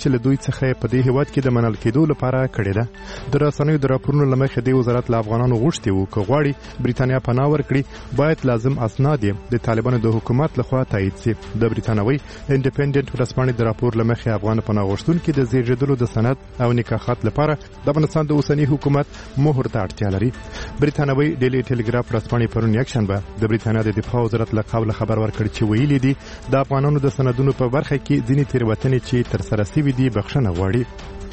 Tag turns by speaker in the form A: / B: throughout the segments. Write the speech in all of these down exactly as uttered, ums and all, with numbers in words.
A: چې له دوی څخه په دې هیواد کې د منل کېدو لپاره کړې ده. د رسنیو د راپورونو له مخې د وزارت له افغانانو غوښتي وو که غواړي برېټانیا پناه ورکړي باید لازم اسناد د طالبانو د حکومت لخوا تایید شي. د برېټانوي انډیپندنت ورځپاڼې د راپور له مخې افغان پناه غوښتونکي د زیږیدلو د سند او نکاحات لپاره د افغانستان د اوسني حکومت مهر ته اړتیا لري. برېټانوي ډیلی ټلګراف ورځپاڼې پرون یکشنبه د برېټانیا د دفاع وزارت له قوله خبر ورکړ چې ویلي دي د افغانانو د سندونو په برخه کې ځینې تېروتنې چې ترسره شوي دي بخښنه غواړي.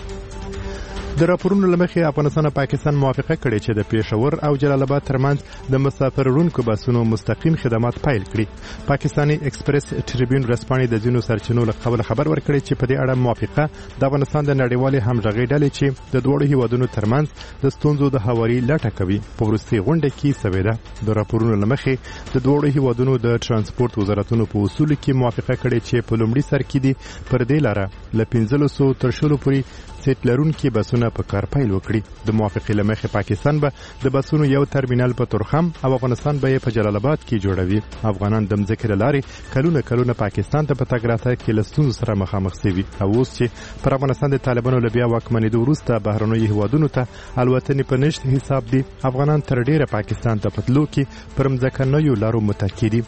A: د راپورونو له مخې افغانستان او پاکستان موافقه کړې چې د پېښور او جلال آباد ترمنځ د مسافر وړونکو بسونو مستقیم خدمات پیل کړي. پاکستاني ایکسپریس ټریبیون ورځپاڼې د ځینو سرچینو له قبل خبر ورکړی چې په دې اړه موافقه د افغانستان د نړیوالې همغږۍ ډلې چې د دواړو هیوادونو ترمنځ د ستونزو د هواري لټه کوي په وروستۍ غونډه کې شوې ده. د راپورونو له مخې د دواړو هیوادونو د ترانسپورت وزارتونو په اصولو کې موافقه کړې چې په لومړي سر کې دي پر دې لاره له پنځلسو تر شلو پورې سیټ لرونکي بسونه په کار پیل وکړي. د موافقې له مخې پاکستان به د بسونو یو ترمینل په تورخم او افغانستان به یې په جلال آباد کې جوړوي. افغانان د مځکې له لارې کلونه کلونه پاکستان ته په تګ راتګ کې له ستونزو سره مخامخ شوي او اوس چې پر افغانستان د طالبانو له بیا واکمنېدو وروسته بهرنیو هیوادونو ته الوتنې په نشت حساب دي افغانان تر ډیره پاکستان ته په تلو کې پر مځکنیو لارو متکي دي.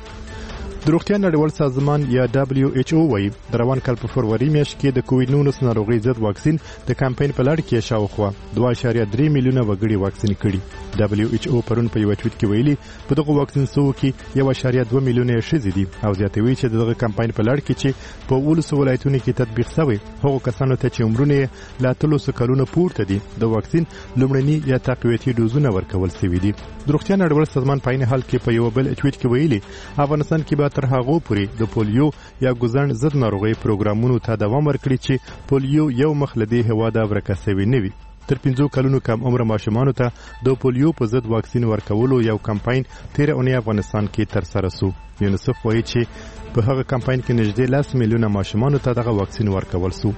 A: د روغتیا نړیوال سازمان یا دبليو ایچ او وايي د روان کال په فروری میاشت کې د کووډ نولس ناروغۍ ضد واکسین د کمپاین په لړ کې شاوخوا دوه اعشاریه درې میلیونه وګړي واکسین کړي. دبليو ایچ او پرون په یو ټویټ کې ویلي په دغه واکسین سو کې یو اعشاریه دوه میلیونه ښځې دي او زیاتوي چې دغه کمپاین په لړ کې چې په ولس ولایتونو کې تطبیق شوی هغو کسانو ته چې عمرونه لا تلوسو کلونو پورته دي د واکسین لومړني یا تقویتي ډوزونه ورکول شوي دي. د روغتیا نړیوال سازمان په عین حال کې په یو بل ټویټ کې ویلي افغانستان کې به تر هغه پورې د پولیو یا ګوزن ضد ناروغۍ پروګرامونو ته دوام ورکړي چې پولیو یو مخ له دې هواده ورکه شوی نه وي. تر پنځو کلونو کم عمر ماشومانو ته د پولیو په ضد واکسین ورکولو یو کمپاین تیر اونۍ افغانستان کې ترسره شو. یونیسف وایي چې په هغه کمپاین کې نږدې لس میلیونه ماشومانو ته دغه واکسین ورکول شو.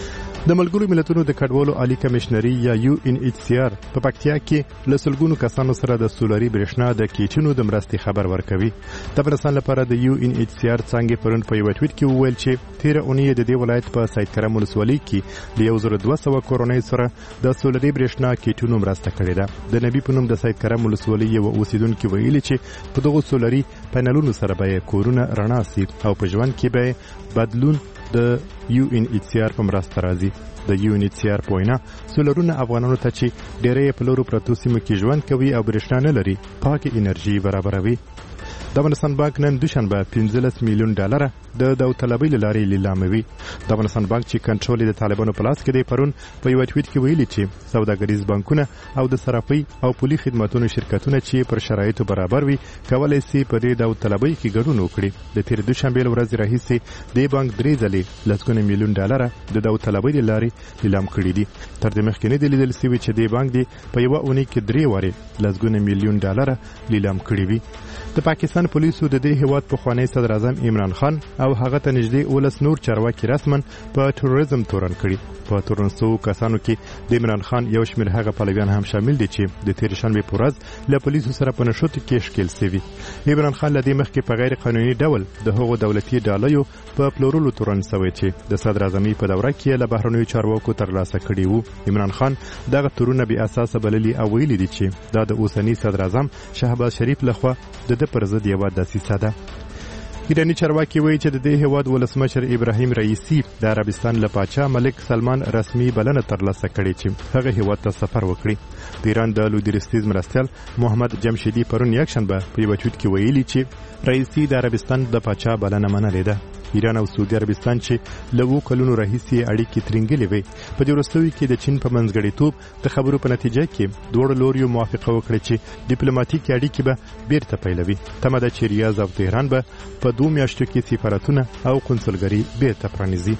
A: د ملګرو ملتونو د کډوالو عالی کمشنري یا یو ان ایچ سی آر په پکتیا کې له سلګونو کسانو سره د سولري برېښنا د کیچونو د مرستې خبر ورکوي. د افغانستان لپاره د یو ان ایچ سی آر څنګه پرون په یو ټویټ کې وویل چې تیر اونۍ د دې ولایت په سید کرم ولسوالۍ کې د یو زره دوه سوه کورنۍ سره د سولري برېښنا کیچونو مرسته کړې ده. د نبی په نوم د سید کرم ولسوالۍ یو اوسیدونکو ویلي چې په دغه سولري پینلونو سره به کورونه رڼا شي او په ژوند کې به بدلون د یو ان ایچ سی آر په مرسته راځي. د یو ان ایچ سی آر په وینا سولرونه افغانانو ته چې ډېرې په لورو پرتو سیمو کې ژوند کوي او برېښنا نه لري پاکه انرژي برابروي. د افغانستان بانک نن دوشنبه پنځلس میلیون ډالر د داوطلبۍ له لارې لیلاموي. د افغانستان بانک چې کنټرول د طالبانو په لاس کې دی پرون په یو ټویټ کې ویلي چې سوداګریز بانکونه او د صرافۍ او پولي خدماتو شرکتونه چې پر شرایطو برابر وي کولای شي په دې داوطلبۍ کې ګډون وکړي. د تیر دوشنبه ورځې راهیسې د بانک درې ځلې لسګونه میلیون ډالر د داوطلبۍ له لارې لیلام کړي دي. تر دې مخکې نه دی لیدل شوی چې د بانک دی په یو اونۍ کې درې واره لسګونه میلیون ډالر لیلام کړي وي. د پاکستان پولیسو د دې هیواد پخوانی صدر اعظم عمران خان او هغه ته نږدې ولس نور چارواکي رسمن په تروریزم تورن کړي. په تورن سو کسانو کې د عمران خان یو شمېر هغه پلویان هم شامل دي چې د تیر شنبه په ورځ له پولیسو سره په نښتو کې ښکېل شوي. عمران خان له دې مخکې په غیر قانوني ډول د هغو دولتي ډالیو په پلورلو تورن شوی چې د صدر اعظمۍ په دوره کې له بهرنیو چارواکو ترلاسه کړي وو. عمران خان دغه تورونه بې اساسه بللي او ویلي دي چې دا د اوسني صدر اعظم شهباز شریف لخوا د ده پر ضد یوه دسیسه ده. ایرانی چارواکي وایي چې د دې هیواد ولسمشر ابراهیم رئیسی د عربستان له پاچا ملک سلمان رسمي بلنه ترلاسه کړې چې هغه هیواد ته سفر وکړي. د ایران د لویدرستیز مرستیال محمد جمشیدی پرون یکشنبه په یو ټویټ کې ویلي چې رئیسی د عربستان د پاچا بلنه منلې ده. ایران او سعودي عربستان چې له وو کلونو راهیسې اړیکې ترنګلې وي په دې وروستیو کې د چین په منځګړیتوب د خبرو په نتیجه کې دواړو لوریو موافقه وکړه چې ډیپلوماټیکي اړیکې به بیرته پیلوي. تمه ده چې ریاض او تهران به په دوه میاشتو کې سفارتونه او قونسلګري بیرته پرانیزي.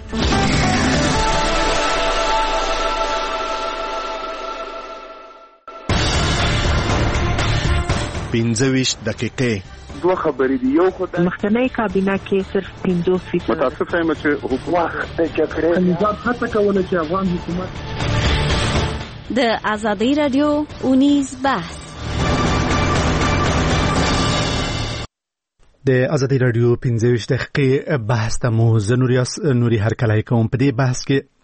B: پنځه ویشت دقیقې
C: دوه خبرې دي. یو خو د
D: مخکنی کابینه کې صرف پنځوس فیصد
C: متاسف یم چې حکومت د جګړې نظام هڅه کوله چې افغان حکومت
E: د ازادي رادیو اونیز بحث
F: د ازادي رادیو پنځه ویشت دقیقې بحث ته مو زه نوري هرکلی کوم. په دې بحث کې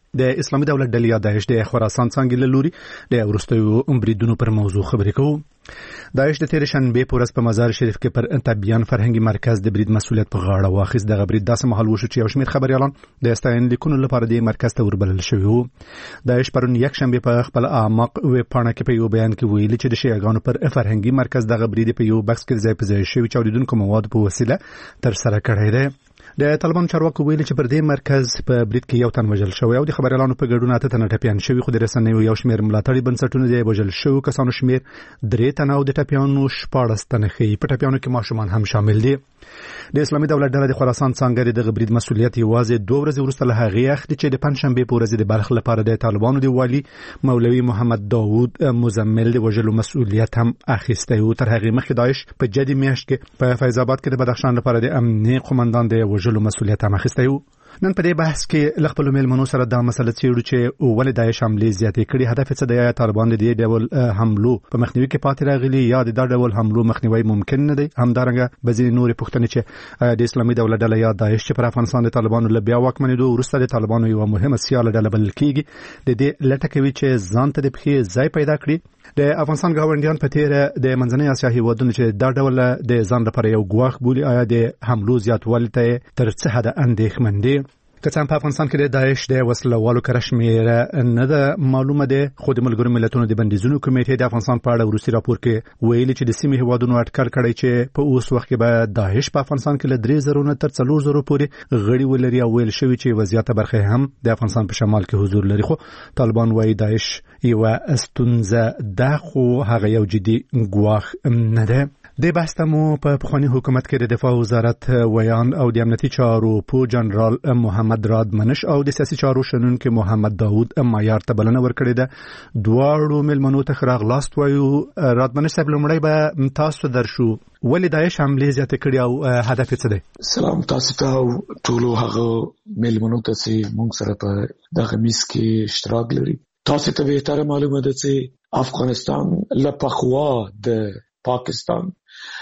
F: د اسلامي دولت ډلې یا داعش د خراسان څنګه له لوري د وروستیو بریدونو پر موضوع خبرې کوو. داعش د تیر شنبه په ورځ په مزار شریف کې پر انتبیان فرهنګي مرکز د برید مسؤلیت په غاړه واخیست. دغه برید داسې مهال وشو چې یو شمېر خبريالان د ستاین لیکونو لپاره د مرکز ته وربلل شوي وو. داعش پرون یک شنبه په خپل اعماق ویب پاڼه کې په یو بیان کې ویلي چې د شیعاګانو پر فرهنګي مرکز دغه برید په یو بکس کې ځای په ځای شوی چې اوریدونکو مواد په وسیله تر سره کړی دی. د طالبان چارواکو ویلي چې پر دې مرکز په برید کې یو تن وژل شوی او د خبريالانو په ګډون اته تنه ټپيان شوی، خو د رسنیو یو شمېر ملاتړي بنسټونه د وژل شوی کسانو شمېر درې تنه او د ټپيانو شپاړس تنه ښیي. په ټپيانو کې ماشومان هم شامل دي. د اسلامي دولت ډله د خراسان څنګه د برید مسؤلیت یوازې دوه ورځې وروسته له هغې اخلي چې د پنځشنبه په ورځ د بلخ لپاره د طالبانو د والي مولوي محمد داوود مزمل د وژلو مسؤلیت هم اخیستی و. تر هغې مخکې داعش په جدي میاشت کې په فیض آباد کې د بدخشان لپاره د امنیتي قومندان د وژلو مسؤلیت هم اخیستی و. نن په دې بحث کې ل خپل میلمنو سره دا مسله څېړو چې ولې داعش حملې زیاتې کړي، هدف څه دی، یا طالبان د دې ډول حملو په مخنیوي کې پاتې راغلي یا د دا ډول حملو مخنیوي ممکن نه دی. همدارنګه به ځینې نورې پوښتنې چې د اسلامي دولت ډله یا داعش چې پر افغانستان د طالبانو له بیا واکمنېدو وروسته د طالبانو یوه مهمه سیاله ډله بلل کېږي، د دې لټه کوي چې ځان ته د پښې ځای پیدا کړي. د افغانستان ګاونډیان په تیر د منځنۍ اسیا هیوادونو چې دا ډول د ځان لپاره یو ګواښ بولي، آیا د حملو زیاتوالي ته تر څه حده اندېښمن دي؟ که څنګه په افغانستان کې د داعش د وسلوالو کره شمېره نه ده معلومه ده، خو د ملګرو ملتونو د بندیزونو کمیټې د افغانستان په اړه وروستي راپور کې ویلي چې د سیمې هیوادونو اټکل کړی چې په اوس وخت کې به داعش په افغانستان کې له درې زرو نه تر څلور زرو پورې غړي ولري او ویل شوي چې وضعیت برخه هم د افغانستان په شمال کې حضور لري. خو طالبان وايي داعش یوه ستونزه ده، خو هغه یو جدي ګواښ نه ده. د بحث ته مو په پخواني حکومت کې د دفاع وزارت ویان او د امنیتي چارو پو جنرال محمد راد منش او د سیاسي چارو شنونکي محمد داوود معیار ته بلنه ورکړې ده. دواړو مېلمنو ته ښه راغلاست وایو. راد منش صاحب، لومړی به تاسو درشو، ولې داعش حملې زیاتې کړي او هدف څه دی؟
C: سلام تاسو ته او ټولو هغه مېلمنو ته چې موږ سره په دغه میز کې اشتراک لري. تاسو ته بهتره معلومه ده چې افغانستان له پخوا د پاکستان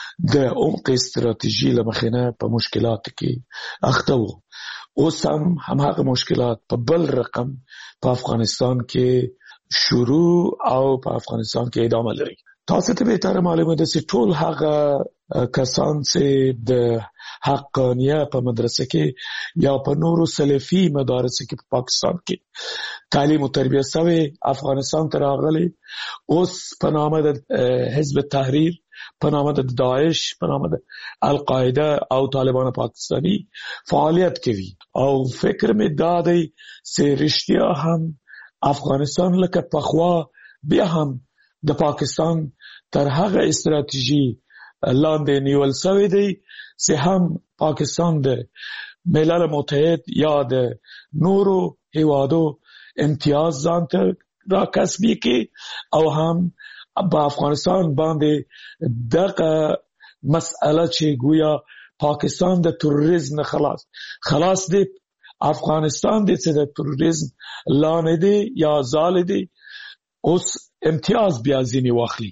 C: د عمق استراتیژي لمخینه په مشکلات کې اخته وو. اوس هم هماغه مشکلات په بل رقم په افغانستان کې شروع او په افغانستان کې ادامه لري. تاسو ته بهتره معلومه ده چې ټول هغه کسان چې د حقانیه په مدرسه کې یا په نورو سلفي مدارس کې په پاکستان کې تعلیم او تربیه سوي افغانستان ته راغلي، اوس په نامه د حزب تحریر، په نامه د داعش، په نامه د القاعده او طالبان پاکستانی فعالیت کوي. او فکر می دا دی چې رښتیا هم افغانستان لکه پخوا بیا هم د پاکستان تر هغه استراتیژي لاندې نیول شوی دی چې هم پاکستان د ملل متحد یا د نورو هیوادو امتیاز ځان ته را کسبي کې او هم په افغانستان باندې دغه مسئله چې گویا پاکستان د تروریزم خلاص خلاص دی، افغانستان د چې د تروریزم لاندې دی یا زال دی، اوس امتیاز بیا ځینې واخلي.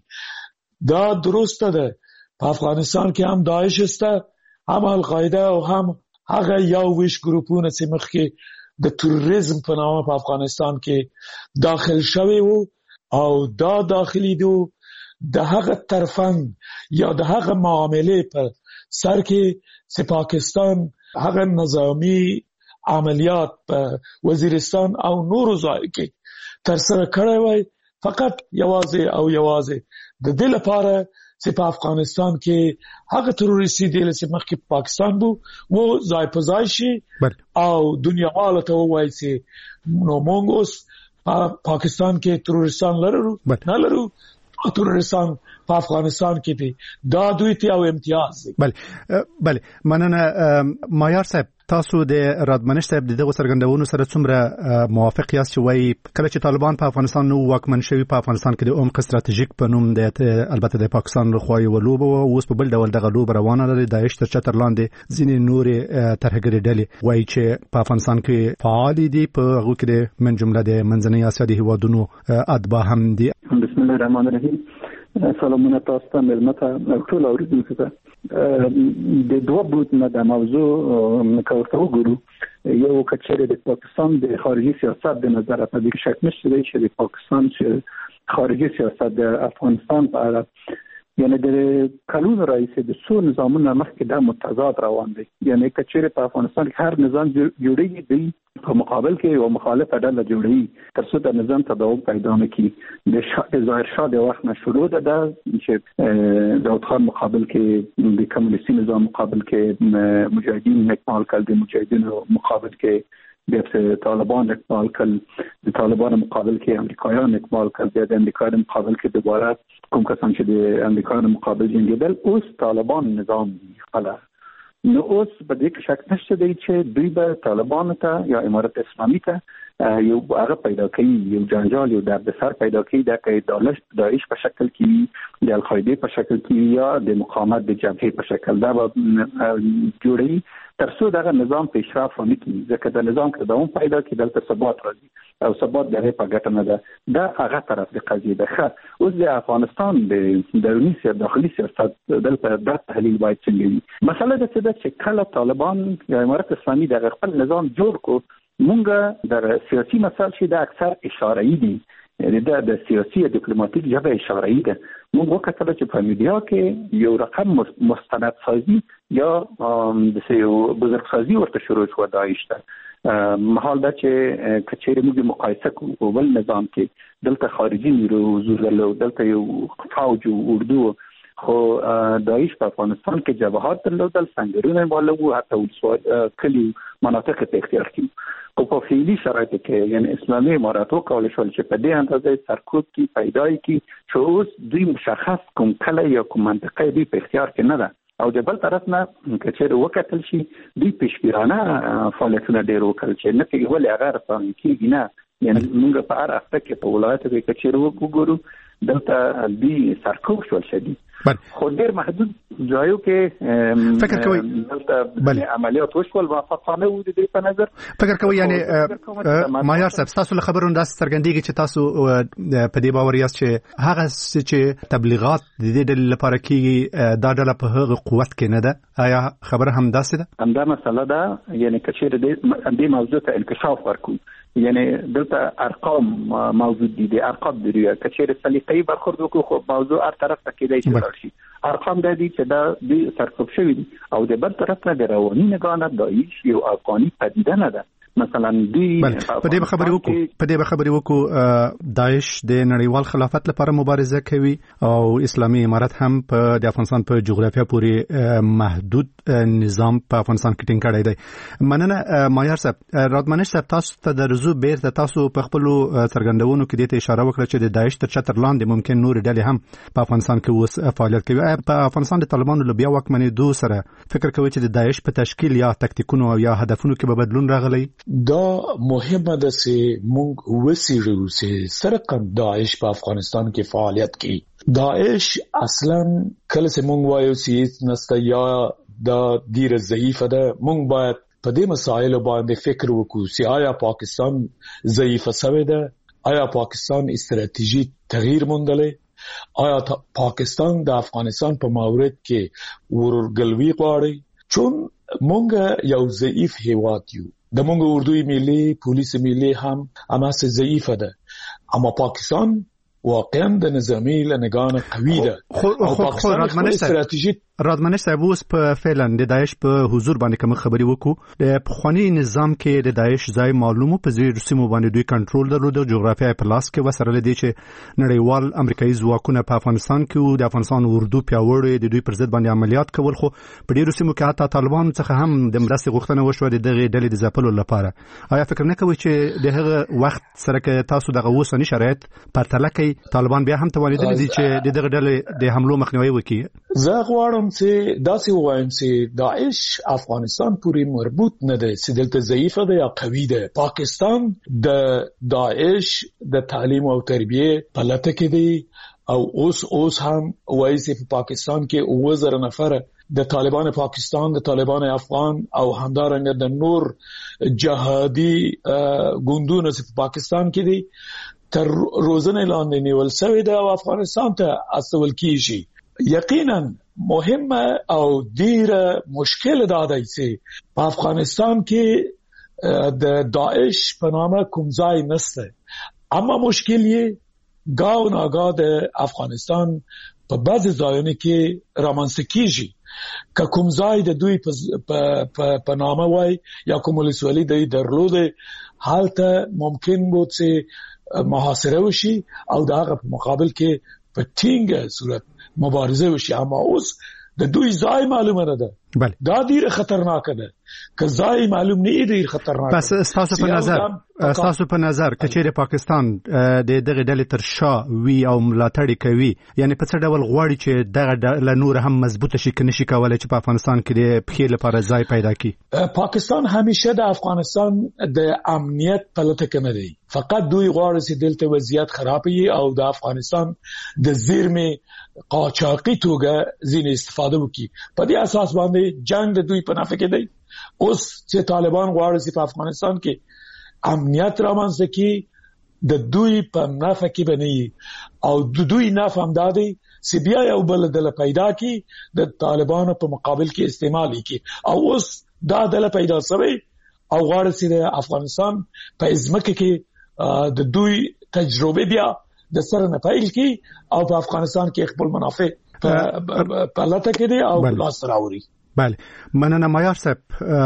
C: دا درسته ده، په افغانستان کې هم داعش شته، هم القاعده او هم هغه یو ویش ګروپونه چې مخکې د تروریزم په نامه په افغانستان کې داخل شوي وو او دا داخلي دو د هغه ترفند یا د هغه معاملې په سر کې چې پاکستان هغه نظامی عملیات په وزیرستان او نورو ځای کې تر سره کړی وای، فقط یوازې او یوازې د دې لپاره چې په افغانستان کې هغه تروریستي ډلې چې مخکې پاکستان بو وو ځای په ځای شي او دنیا والا ته وایي چې نو موږ اوس په پاکستان کې تروریستان لرو نه لرو، تروریستان په افغانستان کې دي، دا دوی ته یو امتیاز دی.
F: بله بله مننه. معیار صاحب، تاسو د رادمنش صاحب دغه څرګندونو سره څومره موافق یاست چې وایي کله چې طالبان په افغانستان نو واکمن شوي، په افغانستان کې د عمق استراتیژیک په نوم د البته د پاکستان لخوا یو لوبه و، اوس په بل ډول دغه لوبه روانه ده، داعش تر چتر لاندې ځینې نورې ترهګرې ډلې وایي چې په افغانستان کې فعال دي، په هغو کې د من جمله د منځنۍ اسیا د هیوادونو اتباع هم دي.
G: بسم الله الرحمن الرحیم. سلامونه تاسو ته، مېلمه ته، ټول اوریدونکو ته. د دوه بود نه د موضوع نکوته وګورو. یو کچره د پاکستان د خارجي سیاست د نظر په دې شک نشته دی چې د پاکستان خارجي سیاست د افغانستان په اړه یعنی د قانون رئیس د څو نظامونو مخکې د متضاد روان دي. یعنی کچره په افغانستان کې هر نظام جوړیږي دی په مقابل کې یو مخالفه ډله جوړي تر څو د نظام تداوم پیدا نکړي. د ظاهر شاه د وخت نه شروع ده چې داود خان مقابل کې د کمونیستي نظام مقابل کې مجاهدین اکمال کړل، د مجاهدینو مقابل کې د طالبان اکمال کړل، د طالبان مقابل کې امریکایان اکمال کړل، د امریکایانو مقابل کې دوباره کوم کسان چې د امریکایانو مقابل جنګیدل اوس طالبان نظام خلا. نو اوس په دې کې شک نشته دی چې دوی به طالبان ته یا امارت اسلامي ته یو هغه پیدا کوي، یو جنجال یو دردسر پیدا کوي د داعش داعش په شکل کې، د القاعده په شکل کې یا د مقاومت د جبهه په شکل دا جوړي تر څو دغه نظام پیشرفت ونه کړي. ځکه د نظام کې دوام پیدا کړي دلته ثبات راځي او ثبات دغه په ګټه نه ده. دا هغه طرف د قضیه ده. اوس د افغانستان د دروني سیاست داخلي سیاست دلته د تحلیل باید څنګه وي. مسله ده چې کله طالبان یا امارت اسلامي د خپل نظام جوړ کو مونږه د سیاسي مسایل چې د اکثر اشاره‌ای دي، یعنی د سیاسي او ډیپلوماټیک ژبه اشاره‌ای ده. موږ وکړل چې په میډیا کې یو رقم مستند سازي یا د یو بزرګ سازي ورته شروع شو داعش ته. محال ده چې کچېره موږ مقایسه کوو ول نظام کې دلته خارجي نیرو حضور درلود، دلته یو فوج او اردو، خو داعش په افغانستان کې جبهات درلودل، سنگرونه والو، حتی کلی مناطق ته اختیار کړي. او په فعلی شرایطو کې یعنی اسلامي امارات وکول شول چې په دې اندازې سرکوب کې پیدای کی چې اوس دوی مشخص کوم کله یا کوم منطقه دی په اختیار کې نه ده او د بل طرف نه کچېر وکتل شي دوی پیشګیرانه فعالیتونه ډېر وکړل چې نه کې ولې هغه رسام کېږي نه. یعنی موږ په هر اخته کې په ولایت کې کچېر وګورو دلته دوی سرکوب شول شدي، خو ډېر محدود ځایو کې
F: فکر کوي
G: دلته عملیات وشول موافقانه و د دې په نظر
F: فکر کوي. یعنی مایار صاحب تاسو له خبرونو داس څرګندېږي چې تاسو په دې باور یاست چې هغه چې تبلیغات د دې ډلې لپاره کېږي دا ډله په هغه قوت کې نه ده. آیا خبره هم داسې ده؟
G: همدا مسله ده. یعنی کچېر دې موضوع ته انکشاف ورکو، یعنی دلته ارقام موجود دي، د ارقام دی کچېر سلیقې برخورد وکړو خو موضوع هر طرف ته کېدای شي شي. ارقام د دې چې دا د سرکوب شوی دي او د بل طرف نه د رواني نگاه داعش یو افغاني پدیده نه ده. مثلا دوی
F: په دې خبرې وکړو په دې خبرې وکړو داعش د نړیوال خلافت لپاره مبارزه کوي او اسلامي امارت هم په د افغانستان په جغرافیه پورې محدود نظام په افغانستان کې ټینګ کړی دی. مننه مایار صاحب. رادمنش صاحب تاسو ته د رجوع بیرته تاسو په خپل څرګندونو کې د اشاره وکړه چې د داعش تر چتر لاندې ممکن نور ډلې هم په افغانستان کې اوس فعالیت کوي. په افغانستان د طالبانو له بیا واکمنېدو سره فکر کوي چې د داعش په تشکیل یا تکتیکونو او یا هدفونو کې به بدلون راغلی؟
C: دا مهمه ده چې موږ وسیړو چې سرقم داعش په افغانستان کې فعالیت کوي. داعش اصلا کله چې موږ وایو چې نسته یا دا ډیره ضعیفه ده، موږ باید په دې مسایلو باندې فکر وکړو چې آیا پاکستان ضعیفه شوی ده، آیا پاکستان استراتیژي تغییر موندلې، آیا پاکستان د افغانستان په مورد کې ورورګلوي غواړي. چون موږ یو ضعیف هیواد یو، د موږ اردوی ملي پولیس ملي هم هماسه ضعیفه ده، اما پاکستان واقعا د نظامی لنگان قوی ده.
F: خو خو خو رادمنش
C: استراتیژیک
F: رادمنش صاحب اوس په فعلا د داعش په حضور باندې کوم خبري وکړو. د پخوانی نظام کې د داعش ځای معلومو په ځیر سیمو باندې دوی کنټرول درلود، جغرافیه په لاس کې وسره لدی چې نړیوال امریکایي ځواکونه په افغانستان کې د افغانستان اردو پیاوړي د دوی پر ضد باندې عملیات کول، خو په ډیرو سیمو کې حتی طالبان څخه هم د مرستې غوښتنه وشوه د دغه ډلې د ځپلو لپاره. آیا فکر نه کوئ چې د هغه وخت سره کې تاسو دغه اوسنی شرایط پرتله کوي طالبان بیا هم توانیدل دي چې د دغه ډلې د حملو مخنیوي وکړي؟
C: زه غواړم چې داسې وایم چې داعش افغانستان پورې مربوط نه دی چې دلته ضعیفه ده یا قوي ده. پاکستان د داعش د تعلیم او تربیه په لټه کې دی او اوس اوس هم وایي چې په پاکستان کې اوه زره نفر د طالبان پاکستان، د طالبان افغان او همدارنګه د نور جهادي ګوندونو چې په پاکستان کې دي تر روزنه لاندې نیول شوی دی او افغانستان ته استول کیږي. یقینا مهمه او ډیره مشکل دا دی چې په افغانستان کې د داعش په نامه کوم ځای نشته، اما مشکل یې گاو ناگاه د افغانستان په بعض ځایونو کې رامنځته کیږي که کوم ځای د دوی په نامه وای یا کوم ولسوالي د درلوده حالته ممکن بود چې محاصره وشي او د هغه په مقابل کې په ټینګه صورت مبارزه وشي، اما اوس د دوی ځای معلومه نه ده.
F: بله
C: دا ډیر خطرناک ده، که ځای معلوم نه ډیر خطرناک.
F: بس تاسو په نظر تاسو په نظر کچېره پاکستان د دغه ډلې تر شا وی او ملاتړ کوي، یعنی په څه ډول غواړي چې دغه له نور هم مضبوطه شي کني شي کولای چې په افغانستان کې د پخې لپاره ځای پیدا کړي؟
C: پاکستان همیشه د افغانستان د امنیت په لټه کې نه دی، فقط دوی غواړي چې دلته وضعیت خراب وي او د افغانستان د زیرمې قاچاقي توګه ځین استفاده وکړي. په دې اساس باندې جنگ د دوی په نفع کې دی. اوس چې طالبان غواړي چې په افغانستان کې امنیت رامنځته کړي، د دوی په نفع کې بنئ او د دوی نفع هم دا دی چې بیا یو بل ډله پیدا کړي د طالبانو په مقابل کې استعمال کړي، او اوس دا ډله پیدا شوی او غواړي چې د افغانستان په ځمکه کې د دوی تجربه بیا د سره نه پیل کی او په افغانستان کې خپل منافع په لټه کې دي او لاس راوړي.
F: بله، مننه مایار صاحب.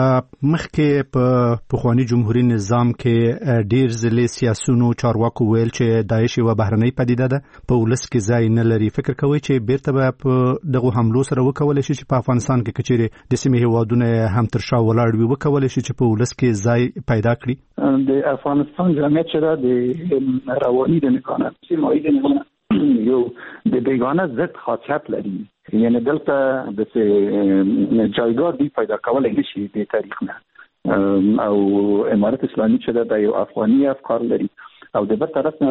F: مخکې په پخوانی جمهوریت نظام کې ډیر ځلې سیاسيونو چارواکو ویل چې داعش یو بهرنۍ پدیده ده، په ولس کې ځای نه لري. فکر کوي چې بیرته به په دغه حملو سره وکولای شي چې په افغانستان کې کچېره د سیمې هیوادونه هم تر شا ولاړ وي، وکولای شي چې په ولس کې ځای پیدا کړي؟
G: د افغانستان جمعیت چې د رواني د نکانه سیمایي د نکانه یو د بیگانه ضد خاصیت لري، یعنی دلته د جایگاه دی پیدا کولای نشي د تاریخ نه، او امارت اسلامي چې د یو افغاني افکار لري او د بل طرف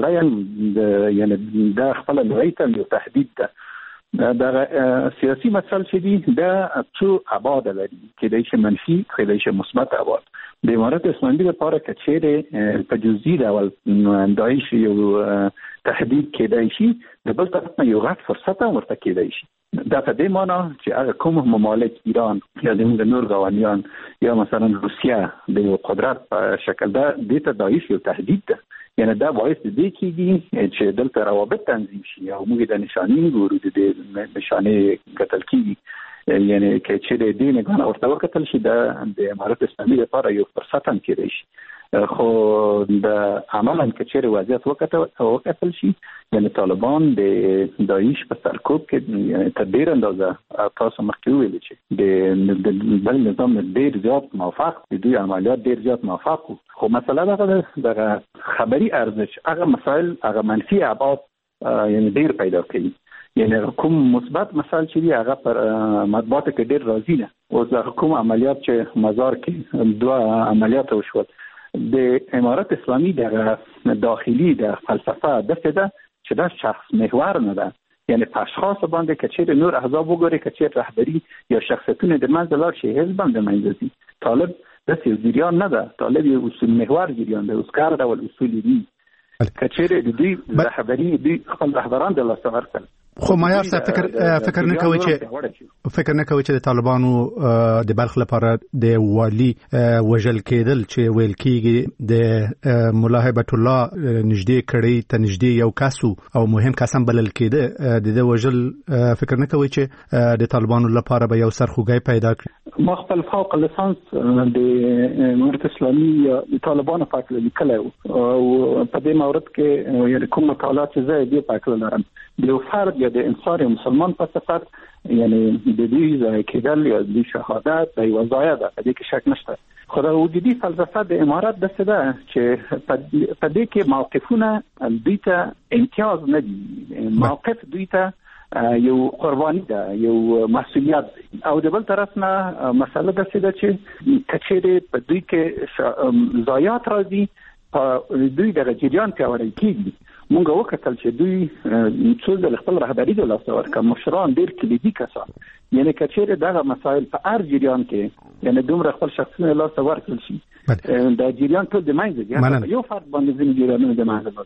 G: نړۍ د یعنی د خپل نړۍ ته یو تهدید ده. دا سیاسي مسل چې دی دا څو ابعاد لري، کېدای شي منفي، کېدای شي مثبت ابعاد. د امارت اسلامي لپاره کچېره په جزئي ډول داعش یو تهدید کېدای شي، د بل طرف نه یو غټ فرصت هم ورته کېدای شي. دا په دې معنی چې هغه کوم ممالک ایران یا د نور غوانیان یا مثلا روسیا د یو قدرت په شکل ده د ته داعش یو تهدید ده، یعنی دا باعث دي کېږي چې دلته روابط تنظیم شي او موږ د نشانې ګورو د نشانې قتل کېږي، یعنی چې چې د دې نه غواړي ورته وکتل شي د امارت اسلامي لپاره یو فرصت هم کېدای شي. خو د عملاً کچېره وضعیت وکړه وکړل شي، یعنی طالبان د داعش په سرکوب کې تر ډیر اندازه تاسو مخکې ویل چې د بل نظام ډیر زیات موافق دي، دوی عملیات ډیر زیات موافق، خو مسله دا ده خبري ارزش هغه مسائل هغه منفي ابعاد یعنی ډیر پیدا کوي. یعنی کوم مثبت مثال چې هغه پر مطبوعات کې ډیر راځي نه، او زه کوم عملیات چې مزار کې دوه عملیات وشول د امارت اسلامي د داخلي د فلسفه د څه ده چې دا شخص محور نه ده، یعنی په اشخاص باندې کچېره نور احزاب وګوري، کچېره رهبری یا شخصیتونه د منځ لار شي حزب باندې منځي. طالب د جریان نه ده، طالب یو اصول محور جریان ده، اوس کار دا ول اصول دي کچېره د دې رهبری د خپل رهبران د لاس ورکړل.
F: خو مایار صاحب فکر فکر نه کوي چې فکر نه کوي چې د طالبانو د بلخ لپاره د والی وجل کېدل چې ویل کېږي د مولا هیبت الله نږدې کړي ته نږدې یو کاسو او مهم کسان بلل کېده، د دې وجل فکر نه کوي چې د طالبانو لپاره به یو سرخوږی پیدا کړي؟
G: ما خپل فوق لیسانس د امارت اسلامي د طالبانو په اړه لیکلی او په دې مورد کې یعنی کوم مطالعات چې زه یې په اړه لرم د یو فرد یا د انسان یا مسلمان په صفت یعنی د دې ځای کېدل یا د شهادت د یو ځای ده، په دې کې شک نشته. خو د وجودي فلسفه د امارت د څه ده چې په دې کې موقفونه دوی ته امتیاز نه دي، موقف دوی ته یو قرباني ده، یو مسؤلیت دی، او د بل طرف نه مسله د څه ده چې کچېره په دوی کې ضایعات راځي، په دوی د جریان پیاوړی کېږي. مونږ وکتل چې دوی څو د خپل رهبری د لاس ورکړ مشران ډیر کلیدي کسان، یعنی کچېره دغه مسایل په هر جریان کې یعنی دومره خپل شخصي لاس ورکړل شي د جریان ټول د منځ یعنی یو فرد باندې ځین جریانونه د منځ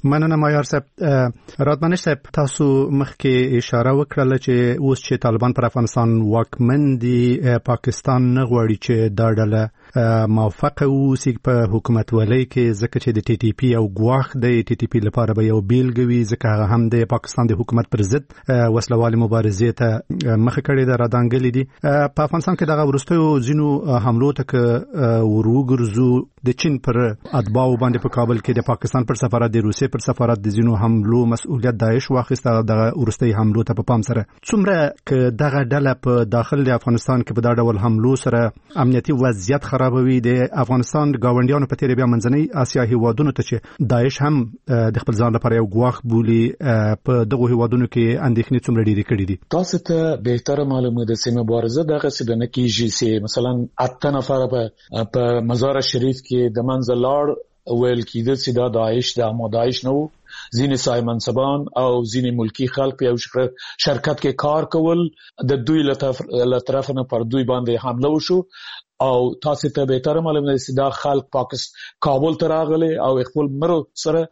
F: مننه مایار صاحب. رادمنش صاحب تاسو مخکې اشاره وکړه چې اوس چې طالبان پر افغانستان واکمن دي پاکستان نه غواړي چې دا ډله موافقه ووسي په حکومت ولۍ کې ځکه چې د ټي ټي پی او ګواښ د ټي ټي پی لپاره به یو بیلګه وي ځکه هغه هم د پاکستان د حکومت پر ضد وسلوالې مبارزې ته مخه کړې ده رادانګلې دي. په افغانستان کې دغه وروستیو ځینو حملو ته وروګرځو د چین پر اتباعو باندې په کابل کې د پاکستان پر سفارت د روسیې پر سفارت د ځینو حملو مسؤلیت داعش واخیسته. دغه وروستي حملو ته په پام سره څومره ک دغه ډله په داخل د افغانستان کې په دا ډول حملو سره امنیتي وضعیت خرابوي د افغانستان ګاونډیانو په تیر بیا منځنۍ اسیا هیوادونو ته چې داعش هم د خپل ځان لپاره یو ګواښ بولي په دغه هیوادونو کې اندېښنې څومره ډېرې کړې دي؟
C: تاسو ته بهتره معلومه ده چې مبارزه دغه څه نه کیږي چې مثلا اته نفر په مزار شریف کې د منځ لاړ ویل کېده چې دا داعش د امو داعش نه وو. ځینې صاحب منصبان او ځینې ملکی خلک په یو شرکت کې کار کول د دوی له طرف نه پر دوی باندې حمله وشو او تاسو ته به تر معلومه ده چې دا خلک پاکستان کابل ته راغلي او خپل مرو سره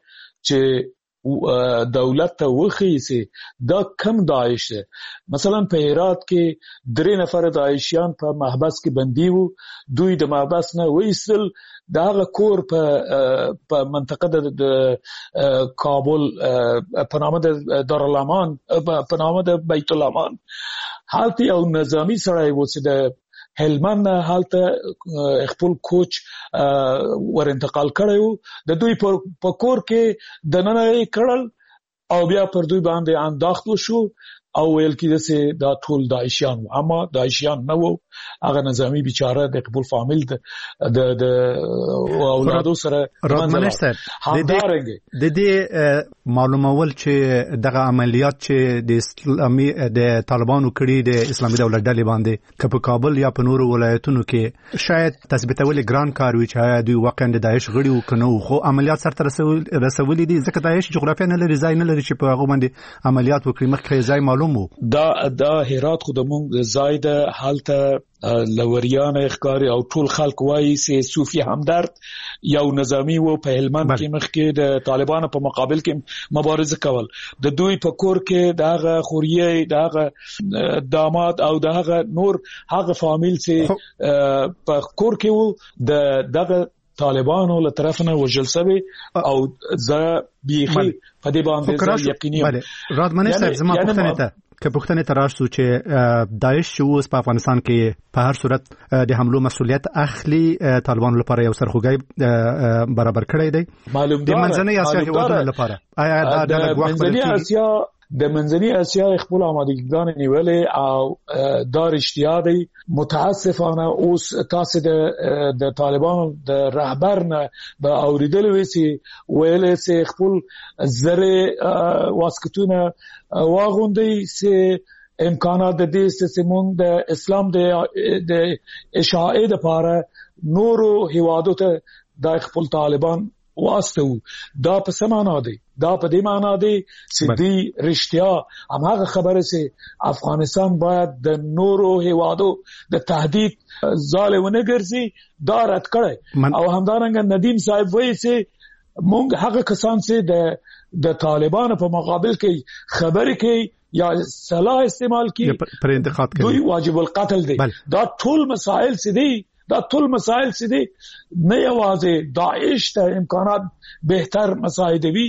C: چې دولت ته وخی چې دا کم داعش ده. مثلا په هرات کې درې نفر داعشیان په محبس کې بندي وو. دوی د محبس نه وېستل داغه کور په په منطقه د کابل په نامه د دارالامان په نامه د بیت الامان حالت یو نظامی سړی و چې د هلمند حالت خپل کوچ ور انتقال کړو د دوی په کور کې د نن کړل او بیا پر دوی باندې انداخت وشو او ویل کېده چې دا ټول داعشیان وو، اما داعشیان نه وو. هغه نظامی بیچاره د خپل فامیل د د اولادو سره
F: رادمنشتر د دې معلومول چې دغه عملیات چې د اسلامي د طالبانو کړي د اسلامي دولت ډلې باندې که په کابل یا په نورو ولایتونو کې شاید تثبیتول ګران کار وي چې دوی واقعا د داعش غړي و کنه خو عملیات سره رسولي دي ځکه داعش جغرافیه نه لري، ځای نه لري چې په هغه باندې عملیات وکړي. مخکې ځای دا
C: دا هرات خو د مونږ زاید حالت لوریان اخکاری او ټول خلک وایي چې صوفي همدرد یو نظامی وو په هلمند کې مخکې د طالبانو په مقابل کې مبارزه کول. د دوی په کور کې دغه خوريه دغه داماد او دغه نور هغه فامیل چې په کور کې وو د دغه طالبانو له طرف نه وجل سوي او ز بيخي په دې باندې یقیني یم.
F: رادمنش صاحب زما پوښتنه ته که پوښتنه تراشو چې داعش اوس په افغانستان کې په هر صورت د حملو مسؤلیت اخلي طالبانو لپاره یو سرخوږی برابر کړی دی د منځنۍ اسیا هیوادونو لپاره. آیا دا د
C: منځنۍ اسیا د منځنۍ اسیا خپل آمادګیان نیولې او دا رښتیا دی. متاسفانه اوس تاسو د د طالبانو د رهبر نه به اوریدل وي چې ویلې چې خپل زره واسکتونه واغوندي چې امکانات د دې چې موږ د اسلام د د اشاعه لپاره نورو هیوادو ته د خپل طالبان واسطه دا په سمانا دی، دا په دې معنا دی چې دی رښتیا هغه خبره چې افغانستان باید د نورو هیوادو د تهدید ظالمونه ګرځي دا رد کړي او همدارنګه ندیم صاحب وایي چې موږ هغه کسان چې د د طالبانو په مقابل کې خبرې کوي یا سلاح استعمال کوي
F: پر انتقاد کوي
C: دوی واجب القتل دی. دا ټول مسائل چې دی دا ټول مسائل چې دي نه یوازې داعش ته امکانات بهتر مساعدوي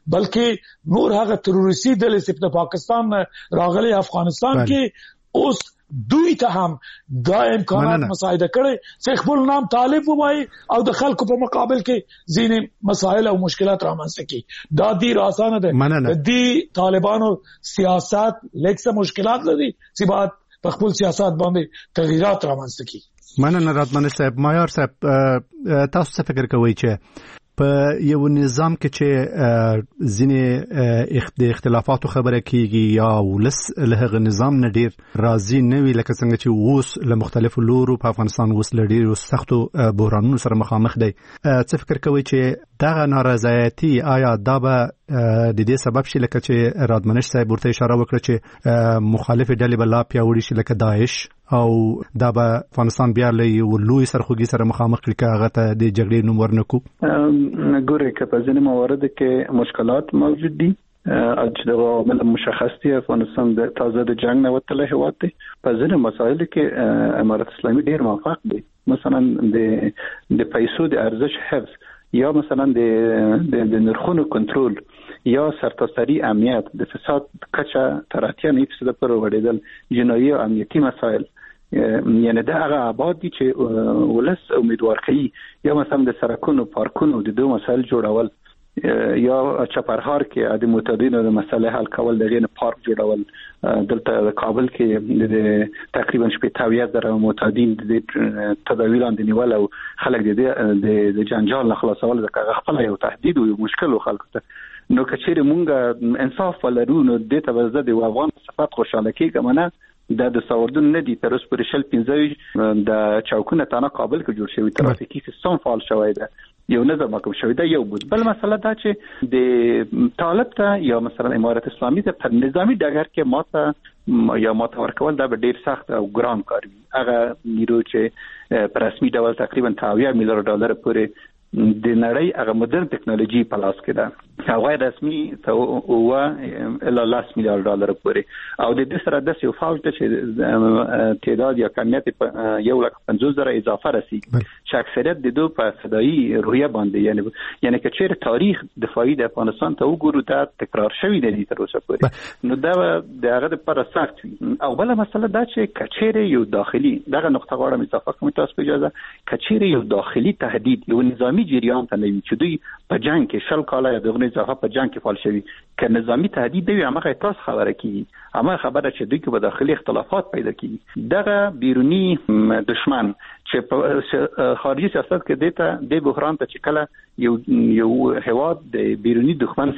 C: بلکې نور هغه تروریستي ډلې چې په پاکستان راغلي افغانستان کې اوس دوی ته هم دا امکانات مساعده کړي چې خپل نام طالب وایي او د خلکو په مقابل کې ځینې مسائل او مشکلات رامنځته کړي. دا ډیر اسانه ده. د طالبانو سیاست لکه مشکلات لري چې بعد په خپل سیاست باندې تغیرات رامنځته کړي.
F: مننه رادمنش صاحب. مایار صاحب تاسو څه فکر کوئ چې په یو نظام کې چې ځینې د اختلافاتو خبره کیږي یا ولس له هغه نظام نه ډیر راضي نه وي لکه څنګه چې اوس له مختلفو لورو په افغانستان اوس له ډیرو سختو بحرانونو سره مخامخ دی، څه فکر کوئ چې دغه نارضایتي آیا دا به د دې سبب شي لکه چې رادمنش صاحب ورته اشاره وکړه چې مخالف ډلې به لا پیاوړي شي لکه داعش او دا به افغانستان بیا له یو لوی سرخوږي سره مخامخ کړي که هغه ته د جګړې نوم ورنکو؟
G: ګوره که په ځینې موارد کې مشکلات موجود دي چې د عوامل مشخص دي. افغانستان د تازه د جنگ نه وتلی هیواد دی. په ځینې مسایلو کې امارت اسلامي ډیر موفق دی، مثلا د د پیسو د ارزش حفظ یا مثلا د د نرخونو کنټرول یا سرتاسري امنیت، د فساد کچه تر اتیا نه فیصد پورې وړېدل، جنایي او امنیتي مسایل، یعنی دا هغه آباد دي چې ولس امیدوار کوي، یا مثلا د سرکونو پارکونو د دوه مسایل جوړول، یا چپرهار کې د معتادینو د مسلې حل کول، د غین پارک جوړول. دلته د کابل کې د تقریبا شپږ اویا زره معتادین د تداوی لاندې نیول او خلک د د جنجال نه خلاصول د خپل یو تهدید او مشکل خلکو ته. نو کچېره مونږ انصاف ولرو نو د ته وزد او افغان صفات خوشاله کېږم نه د د سوردون نه دي تر اوسه پر شل پنځه د چوکونه تانه کابل کې جوړ شوی، ترافیکي سیستم فعال شوی دی، یو نظم حاکم شوی دی. یو بود بل مسله دا چې د طالب ته یا مثلا امارت اسلامي ته په نظامی ډګر کې ماته یا ماته ورکول دا به ډیر سخت او ګران کار وي. هغه نیرو چې په رسمي ډول تقریبا اویا میلیارډ ډالر پورې د نړۍ هغه مدرن ټکنالوژي په لاس کې ده، او غیر رسمي ته او الا لاس میلیارډ ډالر پورې، او د دې سره د یو فاوج چې تعداد یا کمیت یو لک پنځوس زره اضافه رسیږي چې اکثریت د دوه په صدايي روحیه باندې، یعنی یعنی که چیرې تاریخ دفاعي د افغانستان ته وګورو دا تکرار شوی دی تر اوسه پورې، نو دا د هغه لپاره سخت وي. او بل مسله دا چې کچېره یو داخلي دغه نقطه غواړم اضافه کوم تاسو په اجازه، کچېره یو داخلي تهدید یو نظامی جریان ته نوي چې دوی په جنگ کې شل کاله یا دغه اضافه په جنگ کې فعال شوي، که نظامی تهدید دی هغه تاسو خبره کوي، اما خبره چې دوی کې په داخلي اختلافات پیدا کیږي. دغه بیرونی دشمن چې په خارجي سیاست کې دیتا د بحران ته چې کله یو یو هواد د بیرونی دښمن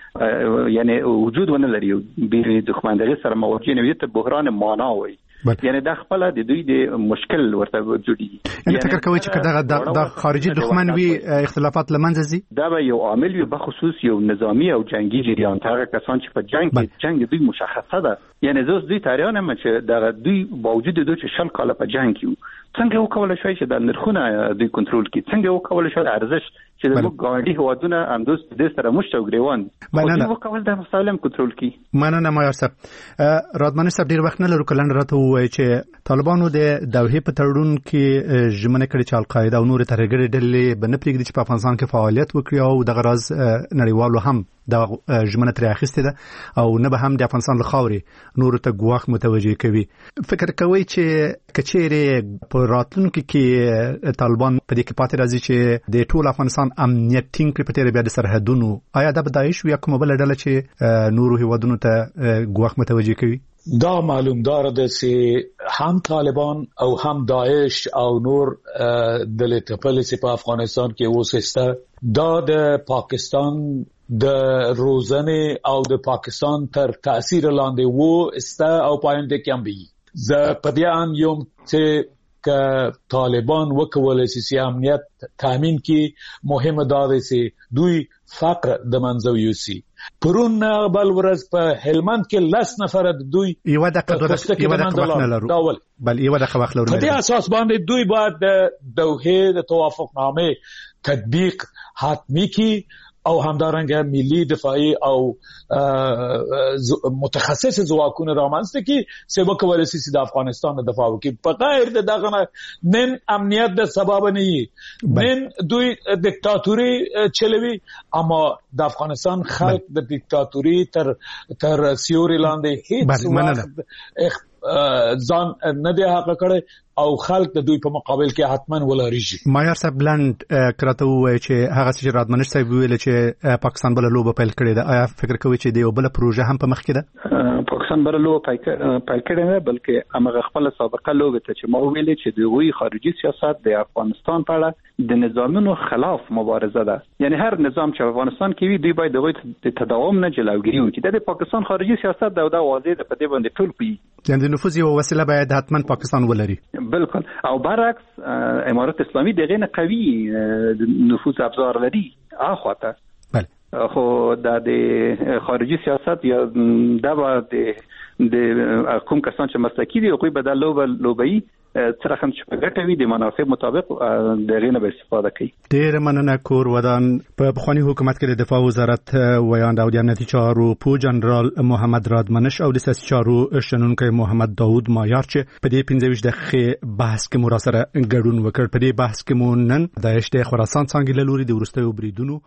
G: سره یعنی وجود ونه لري، بیرونی دښمن دغه سره مواجه نه وي ته بحران معنا وي، یعنی دا خپل د دوی د مشکل ورته جوړیږي.
F: یعنی فکر کوي چې دا د خارجي دښمن وي اختلافات لمنځه ځي،
G: دا به یو عامل وي بخصوص یو نظامی او جنگي جریان، هغه کسان چې په جنگ کې جنگ دوی مشخصه ده. یعنی زه دوی تاریخ نه چې دا دوی باوجود دوی چې شل کاله په جنگ کې څنګه وکول شي چې د نرخونه دوی کنټرول کړي، څنګه وکول شي ارزش چې د ګاونډي هوادونه اندوس د سره مشته ګریوان او وکول د مسالم کنټرول کړي.
F: مننه ما یارسب رادمن صاحب، ډیر وخت نه لرو کلن راته وایي چې طالبانو د دوحې په تړون کې ژمنه کړې چې القاعده او نور ترهګرې ډلې به نه پرېږدي چې په افغانستان کې فعالیت وکړي، او دغه راز نړیوالو هم دا ژمنه ترې اخیستې ده او نه به هم د افغانستان له خاورې نورو ته ګواښ متوجه کوي. فکر کوي چې که چیرې په راتلونکي کې طالبان په دې کې پاتې راځي چې د ټول افغانستان امنیت ټینګ کړي په تېره بیا د سرحدونو، آیا دا به داعش وي یا کومه بله ډله چې نورو هیوادونو ته ګواښ متوجه کوي؟
C: دا معلوم داره ده چې هم طالبان او هم داعش او نور ډلې تپلې چې په افغانستان کې اوسېسته دا د پاکستان د روزنه او د پاکستان تر تاثیر لاندې وو استه او پاینده کې هم وي. زه په دې ان یم چې که طالبان وکولای شي امنیت تامین کړي، مهمه دا ده چې دوی فقر د منځو یوسي. پرون بل ورځ په هلمند کې لس نفر دوی
F: یو دقیقه یو دقیقه وخت نه لرو بل یو دقیقه وخت لرو.
C: په دې اساس باندې دوی باید د دوحې د توافقنامه تطبیق حتمی کړي او همدارنګه ملي دفاعي او متخصص ځواکونه رامنځته کړي چې وکولای شي د افغانستان د دفاع وکړي. په غیر د دغه نن امنیت د سبب نه وي، نن دوی دیکتاتوري چلوي، اما د افغانستان خلک د دیکتاتوري تر تر سیوري لاندې هیڅ ځان نه دی حق کړی او خلک د دوی په مقابل کې حتماً ولاریږي.
F: مایار صاحب بلند کراته وایي چې هغه چې رادمنش صاحب ویل چې پاکستان بل لوبه پیل کړې ده، آیا فکر کوي چې د یو بل پروژه هم په مخ کې ده؟
G: پاکستان بل لوبه پیل کړې نه، بلکې هغه خپل سابقه لوبه ته چې ما ویلې چې د وی خارجي سیاست د افغانستان په اړه د نظامونو خلاف مبارزه ده. یعنی هر نظام چې افغانستان کې وي دوی باید د تداوم نه جلوګیری وکړي. د پاکستان خارجي سیاست دا د واضح د پدې باندې ټول پی
F: یعنی د نفوذ یو وسیله باید حتماً پاکستان ولري.
G: بالکل، او برعکس امارات اسلامي دغه نه قوي نفوذ ابزار لري اخواته.
F: بله
G: خو د خارجي سیاست یا د د کوم کسان چې مسلکي دي خو به د لوب لوبي څرخ هم چې په ګټه وي د مناسب مطابق د غینه به استفاده کوي.
F: ډېر مننه. کور ودان په بخوانی حکومت کې د دفاع وزارت ویاند او د امنیتي چارو پو جنرال محمد رادمنش او د سیاسي چارو شنونکي محمد داوود مایار چې په دې پنځه ویشت دقیقې بحث کې مو را سره ګډون وکړ. په دې بحث کې مو نن د داعش د خراسان څنګه له لوري د ورستیو بریدونو